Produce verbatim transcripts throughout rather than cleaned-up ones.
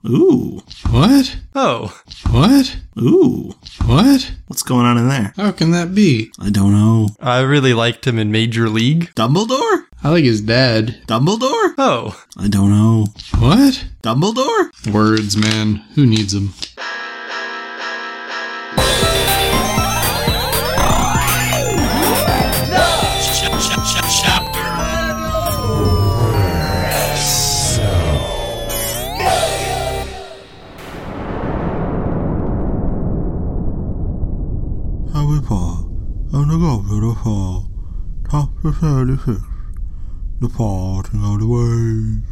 Ooh. What? Oh. What? Ooh. What? What's going on in there? How can that be? I don't know. I really liked him in Major League. Dumbledore? I like his dad. Dumbledore? Oh. I don't know. What? Dumbledore? Words, man. Who needs them? Harry Potter and the Goblet of Fire, chapter thirty-six, the parting of the ways.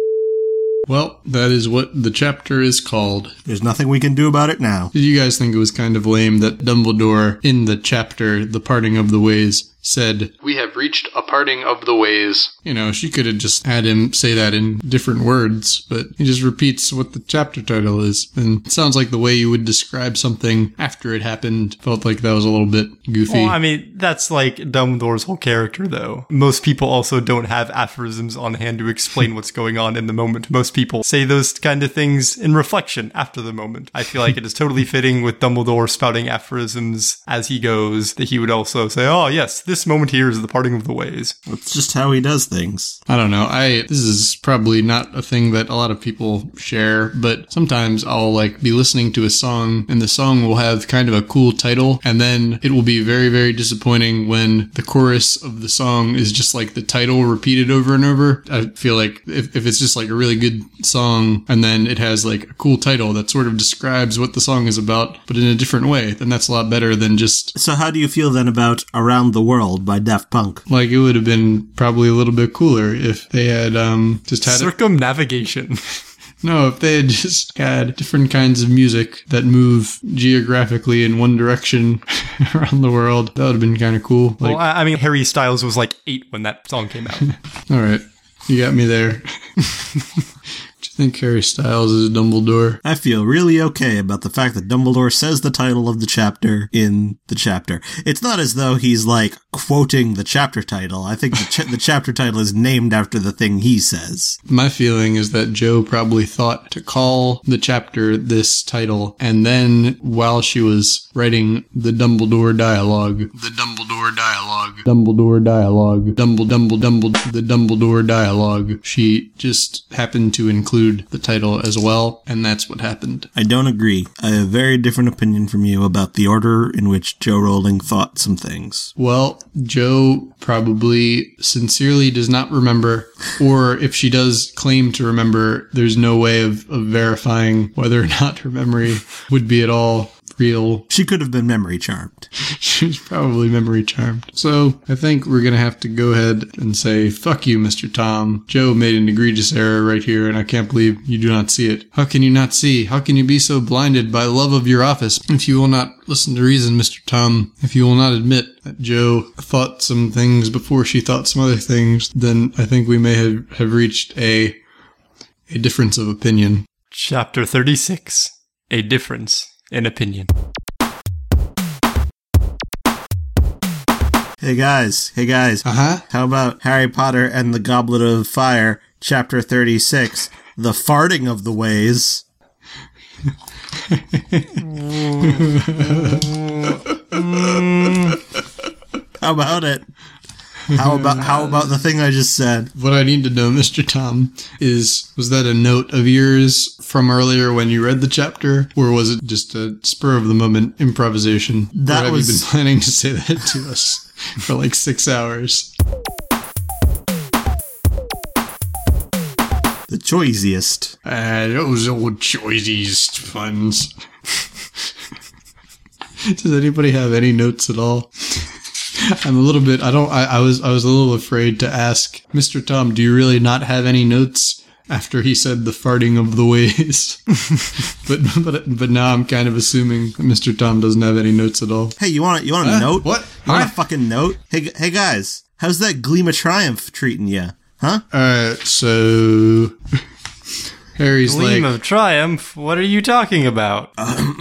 Well, that is what the chapter is called. There's nothing we can do about it now. Did you guys think it was kind of lame that Dumbledore, in the chapter, The Parting of the Ways, said, "We have reached a parting of the ways"? You know, she could have just had him say that in different words, but he just repeats what the chapter title is. And it sounds like the way you would describe something after it happened. Felt like that was a little bit goofy. Well, I mean, that's like Dumbledore's whole character, though. Most people also don't have aphorisms on hand to explain what's going on in the moment. Most people say those kind of things in reflection after the moment. I feel like it is totally fitting with Dumbledore spouting aphorisms as he goes, that he would also say, oh, yes, this moment here is the parting of the ways. That's just how he does things. I don't know. I this is probably not a thing that a lot of people share, but sometimes I'll like be listening to a song and the song will have kind of a cool title, and then it will be very, very disappointing when the chorus of the song is just like the title repeated over and over. I feel like if, if it's just like a really good song and then it has like a cool title that sort of describes what the song is about, but in a different way, then that's a lot better than just... So how do you feel then about Around the World by Daft Punk? Like, it would have been probably a little bit cooler if they had um just had Circumnavigation. No, if they had just had different kinds of music that move geographically in one direction around the world, that would have been kind of cool. Like, Well, I I mean, Harry Styles was like eight when that song came out. all right, you got me there. Do you think Harry Styles is Dumbledore? I feel really okay about the fact that Dumbledore says the title of the chapter in the chapter. It's not as though he's, like, quoting the chapter title. I think the, ch- the chapter title is named after the thing he says. My feeling is that Joe probably thought to call the chapter this title, and then while she was writing the Dumbledore dialogue, the Dumbledore dialogue, Dumbledore dialogue, Dumble Dumble Dumble, the Dumbledore dialogue, she just happened to include the title as well, and that's what happened. I don't agree. I have a very different opinion from you about the order in which Joe Rowling thought some things. Well, Joe probably sincerely does not remember, or if she does claim to remember, there's no way of, of verifying whether or not her memory would be at all real. She could have been memory charmed. She's probably memory charmed. So I think we're going to have to go ahead and say, fuck you, Mister Tom. Joe made an egregious error right here, and I can't believe you do not see it. How can you not see? How can you be so blinded by love of your office? If you will not listen to reason, Mister Tom, if you will not admit that Joe thought some things before she thought some other things, then I think we may have, have reached a, a difference of opinion. Chapter thirty-six. A difference in opinion. Hey guys, hey guys. Uh-huh. How about Harry Potter and the Goblet of Fire, Chapter thirty-six, The Farting of the Ways? How about it? How about how about the thing I just said? What I need to know, Mister Tom, is was that a note of yours from earlier when you read the chapter, or was it just a spur of the moment improvisation? That or have was... you been planning to say that to us for like six hours? The choiciest. Ah, uh, those old choiciest ones. Does anybody have any notes at all? I'm a little bit, I don't, I, I was, I was a little afraid to ask, Mister Tom, do you really not have any notes after he said the farting of the ways? but, but, but now I'm kind of assuming that Mister Tom doesn't have any notes at all. Hey, you want, you want a uh, note? What? You want huh? a fucking note? Hey, hey guys, how's that Gleam of Triumph treating you? Huh? Alright, so Harry's Gleam like, of Triumph? What are you talking about? Uh,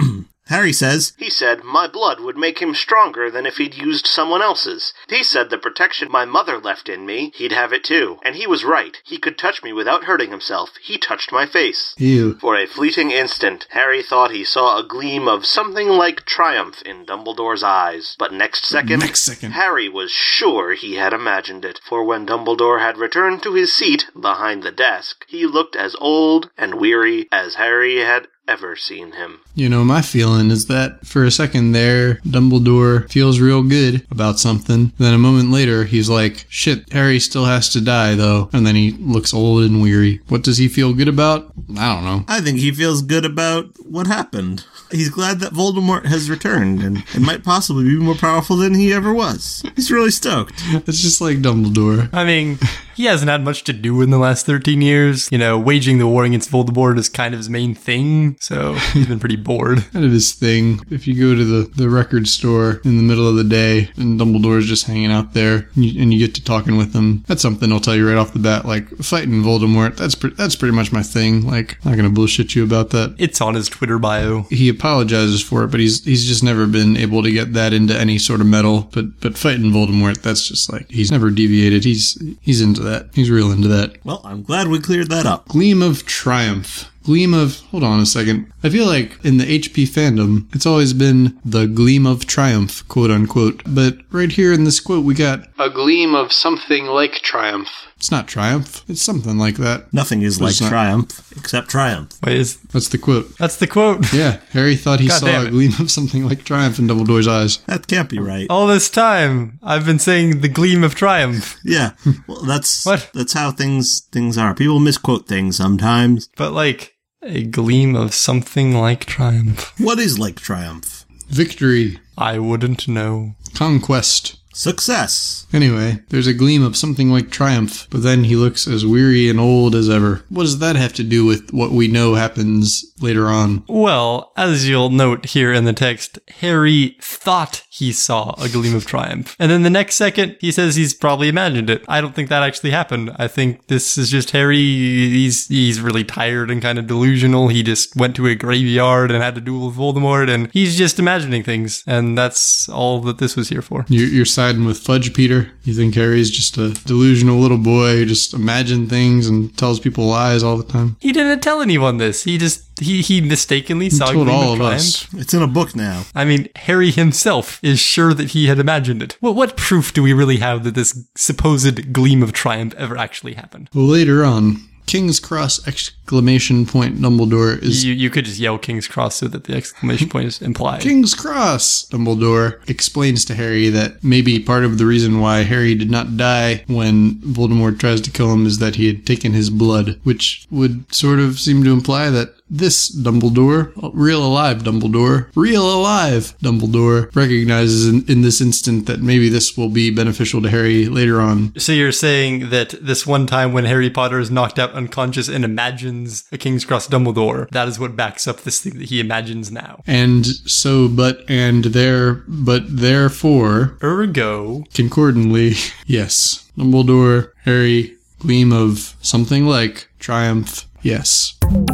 Harry says, He said my blood would make him stronger than if he'd used someone else's. He said the protection my mother left in me, he'd have it too. And he was right. He could touch me without hurting himself. He touched my face. Ew. For a fleeting instant, Harry thought he saw a gleam of something like triumph in Dumbledore's eyes. But next second, Next second. Harry was sure he had imagined it. For when Dumbledore had returned to his seat behind the desk, he looked as old and weary as Harry had ever seen him. You know, my feeling is that for a second there, Dumbledore feels real good about something. Then a moment later, he's like, shit, Harry still has to die, though. And then he looks old and weary. What does he feel good about? I don't know. I think he feels good about what happened. He's glad that Voldemort has returned, and it might possibly be more powerful than he ever was. He's really stoked. It's just like Dumbledore. I mean, he hasn't had much to do in the last thirteen years. You know, waging the war against Voldemort is kind of his main thing, so he's been pretty bored. Kind of his thing. If you go to the, the record store in the middle of the day and Dumbledore's just hanging out there and you, and you get to talking with him, that's something I'll tell you right off the bat. Like, fighting Voldemort, that's, pre- that's pretty much my thing. Like, I'm not gonna bullshit you about that. It's on his Twitter bio. He apologizes for it, but he's he's just never been able to get that into any sort of metal. But but fighting Voldemort, that's just like, he's never deviated. He's he's into that. He's real into that. Well, I'm glad we cleared that up. Gleam of triumph. Gleam of... Hold on a second. I feel like in the H P fandom, it's always been the gleam of triumph, quote unquote. But right here in this quote, we got a gleam of something like triumph. It's not triumph. It's something like that. Nothing is But like it's not- triumph, except triumph. Wait, is That's the quote. that's the quote? Yeah, Harry thought he God saw damn a it. gleam of something like triumph in Dumbledore's eyes. That can't be right. All this time, I've been saying the gleam of triumph. Yeah, well, that's What? that's how things things are. People misquote things sometimes. But like, a gleam of something like triumph. What is like triumph? Victory. I wouldn't know. Conquest. Success. Anyway, there's a gleam of something like triumph, but then he looks as weary and old as ever. What does that have to do with what we know happens later on? Well, as you'll note here in the text, Harry thought he saw a gleam of triumph. And then the next second, he says he's probably imagined it. I don't think that actually happened. I think this is just Harry. He's he's really tired and kind of delusional. He just went to a graveyard and had to duel with Voldemort, and he's just imagining things. And that's all that this was here for. You're, you're siding with Fudge, Peter? You think Harry's just a delusional little boy who just imagines things and tells people lies all the time? He didn't tell anyone this. He just, he, he mistakenly saw a told gleam all of of triumph. us. It's in a book now. I mean, Harry himself is sure that he had imagined it. Well, what proof do we really have that this supposed gleam of triumph ever actually happened? Well, later on, King's Cross exclamation point Dumbledore is... You, you could just yell King's Cross so that the exclamation point is implied. King's Cross! Dumbledore explains to Harry that maybe part of the reason why Harry did not die when Voldemort tries to kill him is that he had taken his blood, which would sort of seem to imply that this Dumbledore, real alive Dumbledore, real alive Dumbledore, recognizes in, in this instant that maybe this will be beneficial to Harry later on. So you're saying that this one time when Harry Potter is knocked out unconscious and imagines a King's Cross Dumbledore, that is what backs up this thing that he imagines now. And so, but, and there, but therefore, Ergo, concordantly, yes, Dumbledore, Harry, gleam of something like triumph, yes.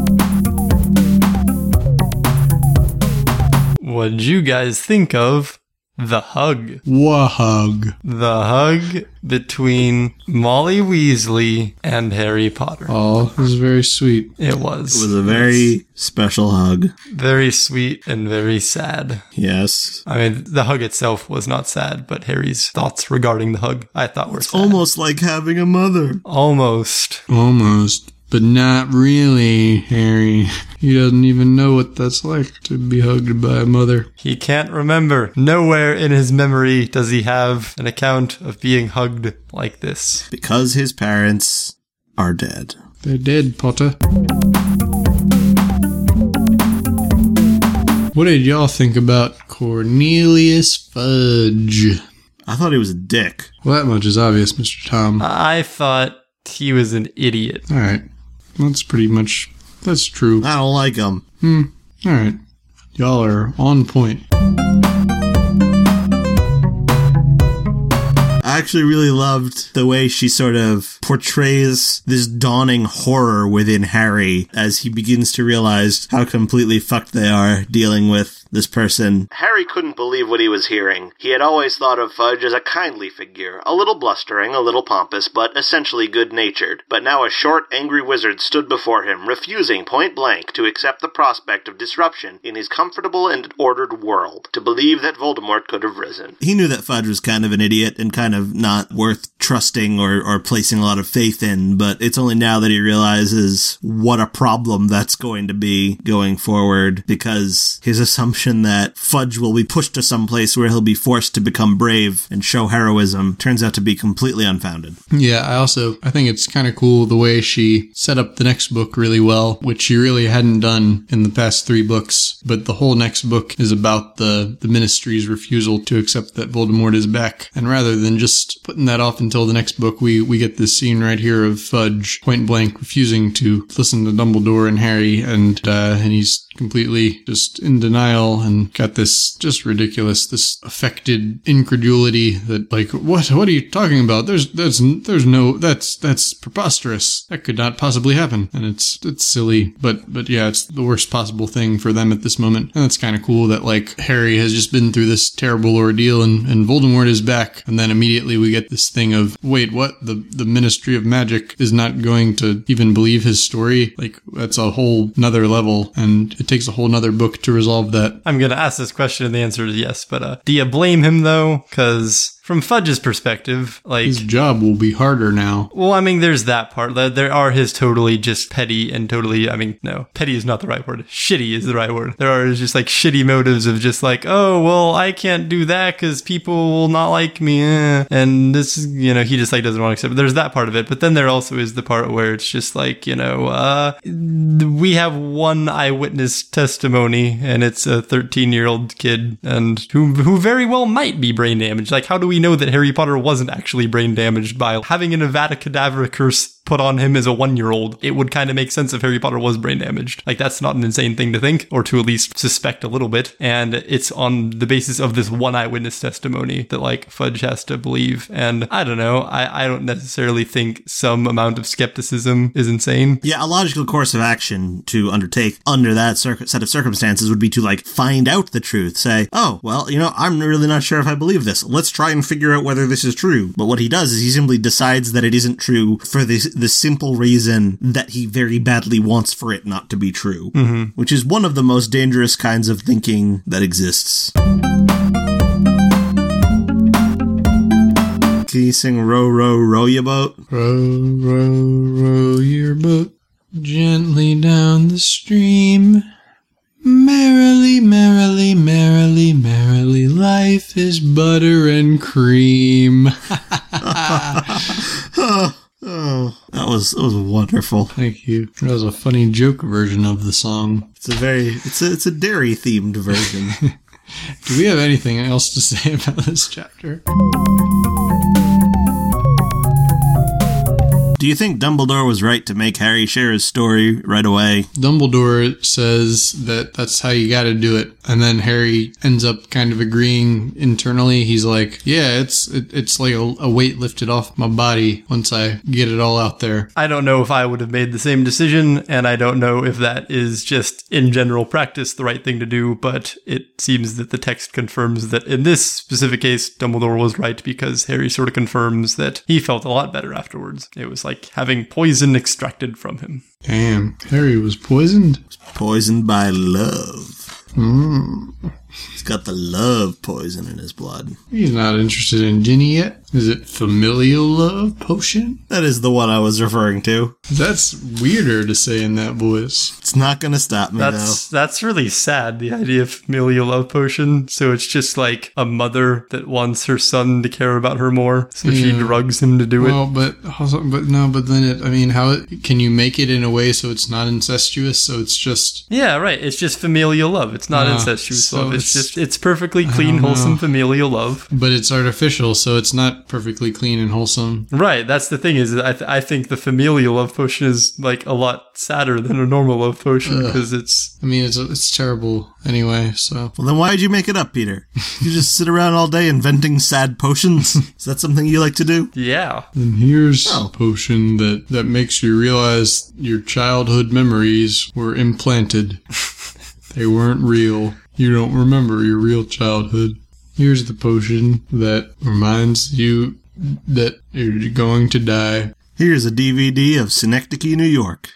what'd you guys think of the hug? Wahug. The hug between Molly Weasley and Harry Potter. Oh, it was very sweet. It was. It was a very special hug. Very sweet and very sad. Yes. I mean, the hug itself was not sad, but Harry's thoughts regarding the hug, I thought were It's sad. almost like having a mother. Almost. Almost. But not really, Harry. He doesn't even know what that's like to be hugged by a mother. He can't remember. Nowhere in his memory does he have an account of being hugged like this. Because his parents are dead. They're dead, Potter. What did y'all think about Cornelius Fudge? I thought he was a dick. Well, that much is obvious, Mister Tom. I thought he was an idiot. All right. That's pretty much... That's true. I don't like him. Hmm. All right. Y'all are on point. I I actually really loved the way she sort of portrays this dawning horror within Harry as he begins to realize how completely fucked they are dealing with this person. Harry couldn't believe what he was hearing. He had always thought of Fudge as a kindly figure, a little blustering, a little pompous, but essentially good-natured. But now a short, angry wizard stood before him, refusing point blank to accept the prospect of disruption in his comfortable and ordered world, to believe that Voldemort could have risen. He knew that Fudge was kind of an idiot and kind of not worth trusting or, or placing a lot of faith in, but it's only now that he realizes what a problem that's going to be going forward, because his assumption that Fudge will be pushed to some place where he'll be forced to become brave and show heroism turns out to be completely unfounded. Yeah, I also, I think it's kind of cool the way she set up the next book really well, which she really hadn't done in the past three books, but the whole next book is about the, the Ministry's refusal to accept that Voldemort is back. And rather than just putting that off until the next book, we, we get this scene right here of Fudge point blank refusing to listen to Dumbledore and Harry, and, uh, and he's completely just in denial and got this just ridiculous, this affected incredulity that, like, what, what are you talking about? There's, there's, there's no, that's, that's preposterous. That could not possibly happen. And it's, it's silly, but, but yeah, it's the worst possible thing for them at this moment. And it's kind of cool that, like, Harry has just been through this terrible ordeal and, and Voldemort is back. And then immediately we get this thing of, wait, what? The, the Ministry of Magic is not going to even believe his story? Like, that's a whole nother level, and it takes a whole nother book to resolve that. I'm going to ask this question and the answer is yes, but uh, do you blame him though? Because from Fudge's perspective, like... his job will be harder now. Well, I mean, there's that part. There are his totally just petty and totally, I mean, no, petty is not the right word. Shitty is the right word. There are just like shitty motives of just like, oh, well, I can't do that because people will not like me. Eh. And this, you know, he just like doesn't want to accept it. There's that part of it. But then there also is the part where it's just like, you know, uh, we have one eyewitness testimony and it's a thirteen year old kid and who, who very well might be brain damaged. Like, how do we We know that Harry Potter wasn't actually brain damaged by having an Avada Kedavra curse put on him as a one-year-old? It would kind of make sense if Harry Potter was brain damaged. Like, that's not an insane thing to think, or to at least suspect a little bit. And it's on the basis of this one eyewitness testimony that, like, Fudge has to believe. And I don't know. I, I don't necessarily think some amount of skepticism is insane. Yeah, a logical course of action to undertake under that cir- set of circumstances would be to, like, find out the truth. Say, oh, well, you know, I'm really not sure if I believe this. Let's try and figure out whether this is true. But what he does is he simply decides that it isn't true for this the simple reason that he very badly wants for it not to be true, mm-hmm. which is one of the most dangerous kinds of thinking that exists. Can you sing Row, Row, Row Your Boat? Row, row, row your boat gently down the stream. Merrily, merrily, merrily, merrily, life is butter and cream. oh, oh, that was that was wonderful. Thank you. That was a funny joke version of the song. It's a very it's a it's a dairy themed version. Do we have anything else to say about this chapter? Do you think Dumbledore was right to make Harry share his story right away? Dumbledore says that that's how you gotta do it. And then Harry ends up kind of agreeing internally. He's like, yeah, it's it, it's like a, a weight lifted off my body once I get it all out there. I don't know if I would have made the same decision, and I don't know if that is just in general practice the right thing to do, but it seems that the text confirms that in this specific case, Dumbledore was right, because Harry sort of confirms that he felt a lot better afterwards. It was like having poison extracted from him. Damn, Harry was poisoned? Poisoned by love. Mm. He's got the love poison in his blood. He's not interested in Ginny yet. Is it familial love potion? That is the one I was referring to. That's weirder to say in that voice. It's not going to stop me, that's, though. That's really sad, the idea of familial love potion. So it's just like a mother that wants her son to care about her more, so yeah. she drugs him to do well, it. Well, but also, but no, but then it, I mean, how it, can you make it in a way so it's not incestuous? So it's just... Yeah, right. It's just familial love. It's not uh, incestuous so love. It's It's just, it's perfectly clean, don't know. wholesome familial love. But it's artificial, so it's not perfectly clean and wholesome. Right, that's the thing, is I, th- I think the familial love potion is, like, a lot sadder than a normal love potion, because it's... I mean, it's it's terrible anyway, so... Well, then why did you make it up, Peter? You just sit around all day inventing sad potions? Is that something you like to do? Yeah. And here's Oh. a potion that, that makes you realize your childhood memories were implanted. They weren't real. You don't remember your real childhood. Here's the potion that reminds you that you're going to die. Here's a D V D of Synecdoche, New York.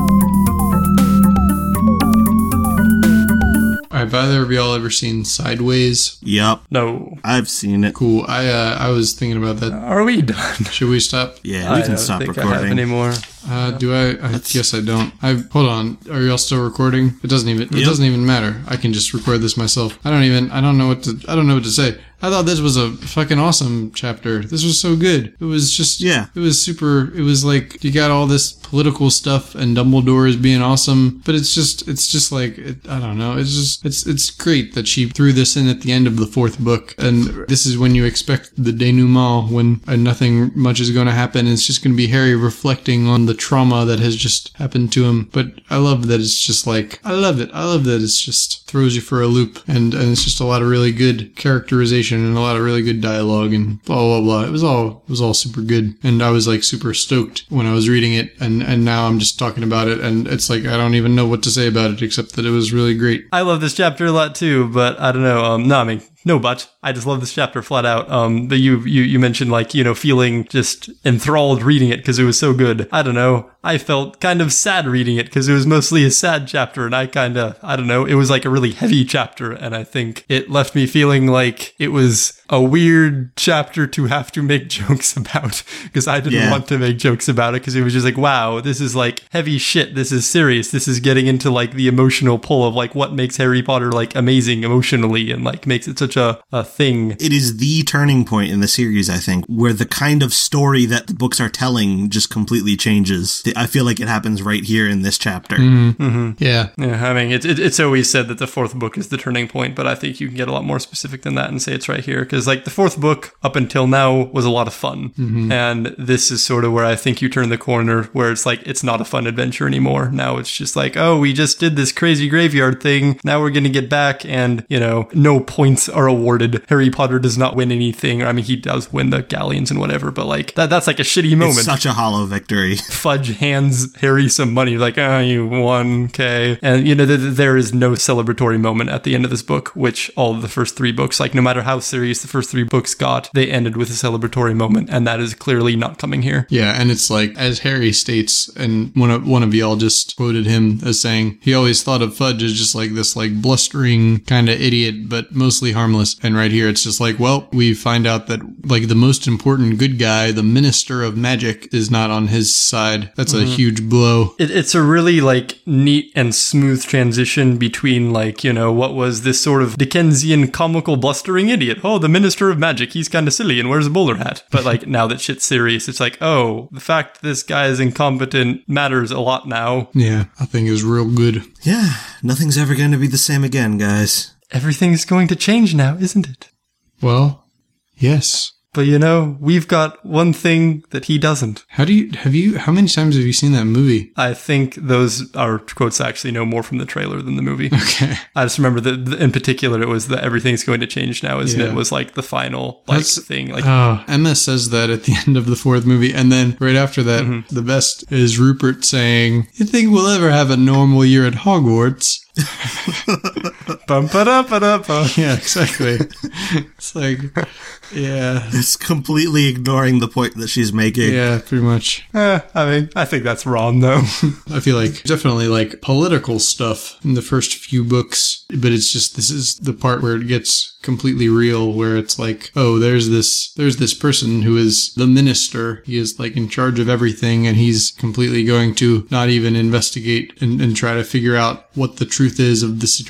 Have either of y'all ever seen Sideways? Yup. No. I've seen it. Cool. I uh, I was thinking about that. Are we done? Should we stop? Yeah, we I can don't stop think I have recording. anymore. Uh, do I? I guess I don't. I hold on. Are y'all still recording? It doesn't even. It Yep. doesn't even matter. I can just record this myself. I don't even. I don't know what to. I don't know what to say. I thought this was a fucking awesome chapter. This was so good. It was just. Yeah. It was super. It was like you got all this political stuff and Dumbledore is being awesome, but it's just. It's just like it, I don't know. It's just. It's it's great that she threw this in at the end of the fourth book, and this is when you expect the denouement, when uh, nothing much is going to happen. It's just going to be Harry reflecting on the trauma that has just happened to him. But I love that it's just like, I love it. I love that it's just throws you for a loop. And, and it's just a lot of really good characterization and a lot of really good dialogue and blah, blah, blah. It was all, it was all super good. And I was like super stoked when I was reading it. And, and now I'm just talking about it. And it's like, I don't even know what to say about it except that it was really great. I love this chapter a lot too, but I don't know. Um, no, I mean, no, but I just love this chapter flat out. Um, but you, you, you mentioned like, you know, feeling just enthralled reading it because it was so good. I don't know. I felt kind of sad reading it because it was mostly a sad chapter, and I kind of, I don't know, it was like a really heavy chapter, and I think it left me feeling like it was a weird chapter to have to make jokes about, because I didn't Yeah. want to make jokes about it, because it was just like, wow, this is like heavy shit, this is serious, this is getting into like the emotional pull of like what makes Harry Potter like amazing emotionally and like makes it such a, a thing. It is the turning point in the series, I think, where the kind of story that the books are telling just completely changes. I feel like it happens right here in this chapter. Yeah. Yeah, I mean, it, it, it's always said that the fourth book is the turning point, but I think you can get a lot more specific than that and say it's right here. Because, like, the fourth book up until now was a lot of fun. Mm-hmm. And this is sort of where I think you turn the corner, where it's like, it's not a fun adventure anymore. Now it's just like, oh, we just did this crazy graveyard thing. Now we're going to get back, and, you know, no points are awarded. Harry Potter does not win anything. I mean, he does win the galleons and whatever, but, like, that that's like a shitty moment. It's such a hollow victory. Fudge hands Harry some money, like, ah, oh, you won, okay. And, you know, th- th- there is no celebratory moment at the end of this book, which all of the first three books, like, no matter how serious the first three books got, they ended with a celebratory moment, and that is clearly not coming here. Yeah, and it's like, as Harry states, and one of, one of y'all just quoted him as saying, he always thought of Fudge as just like this, like, blustering kind of idiot, but mostly harmless. And right here, it's just like, well, we find out that, like, the most important good guy, the Minister of Magic, is not on his side. That's a huge blow. It, it's a really, like, neat and smooth transition between, like, you know, what was this sort of Dickensian comical blustering idiot. Oh, the Minister of Magic, he's kind of silly and wears a bowler hat. But, like, now that shit's serious, it's like, oh, the fact that this guy is incompetent matters a lot now. Yeah, I think is real good. Yeah, nothing's ever going to be the same again, guys. Everything's going to change now, isn't it? Well, yes. But, you know, we've got one thing that he doesn't. How do you, have you, how many times have you seen that movie? I think those are quotes actually no more from the trailer than the movie. Okay. I just remember that in particular it was the everything's going to change now, isn't Yeah. it? Was like the final like That's- thing. Like Oh, Emma says that at the end of the fourth movie, and then right after that, the best is Rupert saying, "You think we'll ever have a normal year at Hogwarts?" bum ba da ba da ba. Yeah, exactly. It's like, yeah, It's completely ignoring the point that she's making. yeah, pretty much. Eh, I mean, I think that's wrong though. I feel like definitely like political stuff in the first few books, but it's just, this is the part where it gets completely real, where it's like, oh, there's this, there's this person who is the minister. He is like in charge of everything, and he's completely going to not even investigate and, and try to figure out what the truth is of the situation he's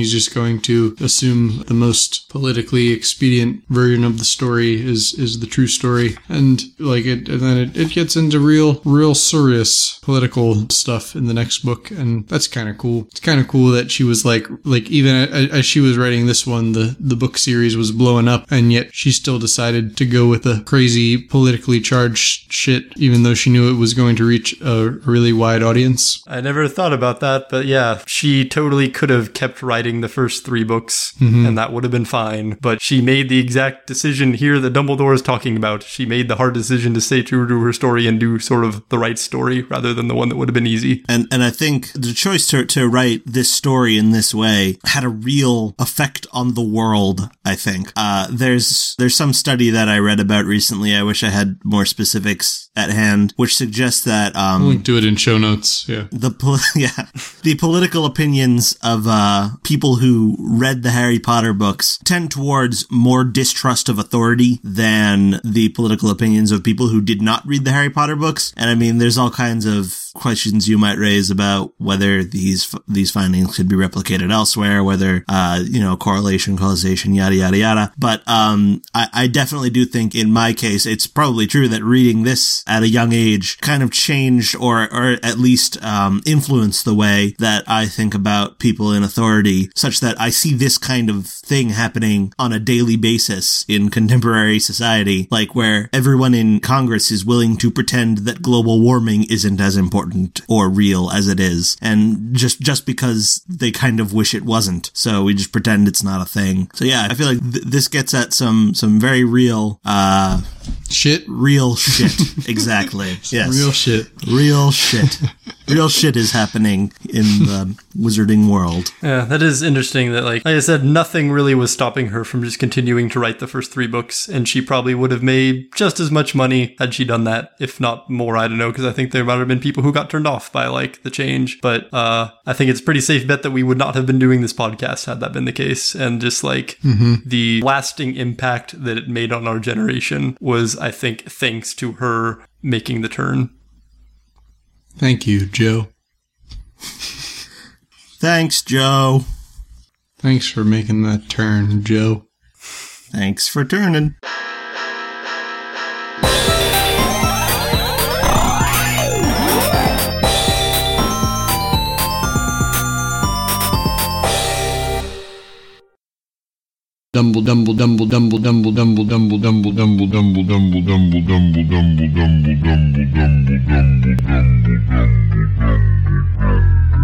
he's just going to assume the most politically expedient version of the story is is the true story. And like it, and then it, it gets into real, real serious political stuff in the next book, and that's kind of cool. It's kind of cool that she was like, like even as she was writing this one, the the book series was blowing up, and yet she still decided to go with the crazy politically charged shit, even though she knew it was going to reach a really wide audience. I never thought about that, but yeah, she totally could have kept writing the first three books, mm-hmm. and that would have been fine. But she made the exact decision here that Dumbledore is talking about. She made the hard decision to stay true to her story and do sort of the right story rather than the one that would have been easy. And and I think the choice to to write this story in this way had a real effect on the world, I think. Uh, there's there's some study that I read about recently. I wish I had more specifics at hand, which suggests that um, I'll link to it in show notes. Yeah, the pol- yeah the political opinions of uh, people who read the Harry Potter books tend towards more distrust of authority than the political opinions of people who did not read the Harry Potter books. And I mean, there's all kinds of questions you might raise about whether these these findings could be replicated elsewhere, whether uh you know correlation, causation, yada yada yada. But um I, I definitely do think in my case it's probably true that reading this at a young age kind of changed or or at least um influenced the way that I think about people in authority, such that I see this kind of thing happening on a daily basis in contemporary society, like where everyone in Congress is willing to pretend that global warming isn't as important or real as it is, and just just because they kind of wish it wasn't, so we just pretend it's not a thing. So yeah, I feel like th- this gets at some some very real uh shit real shit. Exactly. Yes, real shit real shit real shit is happening in the wizarding world. Yeah, that is interesting that like, like I said, nothing really was stopping her from just continuing to write the first three books, and she probably would have made just as much money had she done that, if not more. I don't know, because I think there might have been people who got turned off by like the change, but uh I think it's a pretty safe bet that we would not have been doing this podcast had that been the case. And just like mm-hmm. the lasting impact that it made on our generation was, I think, thanks to her making the turn. Thank you, Joe. Thanks, Joe. Thanks for making that turn, Joe. Thanks for turning. Dumble dumble dumble dumble dumble dumble dumble dumble dumble dumble dumble dumble dumble dumble dumble dumble dumble dumble dumble dumble